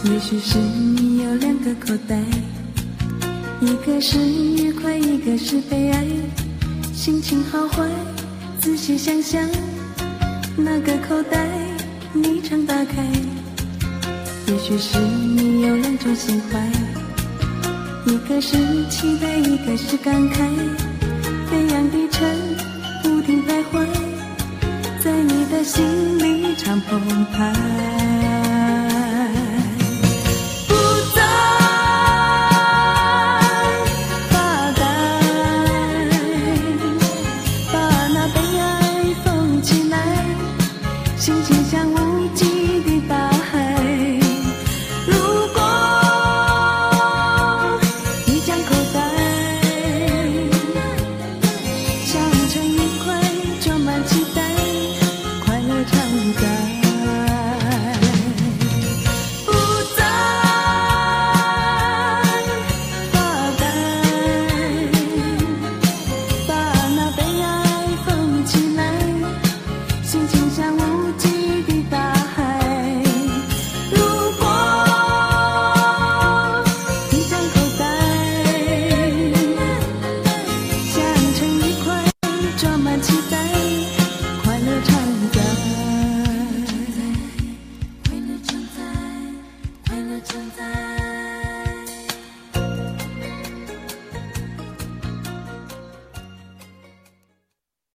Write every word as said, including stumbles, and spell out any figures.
也许是你有两个口袋，一个是愉快，一个是悲哀，心情好坏仔细想想，那个口袋你常打开。也许是你有两种心怀，一个是期待，一个是感慨，飞扬低沉不停徘徊，在你的心里常澎湃。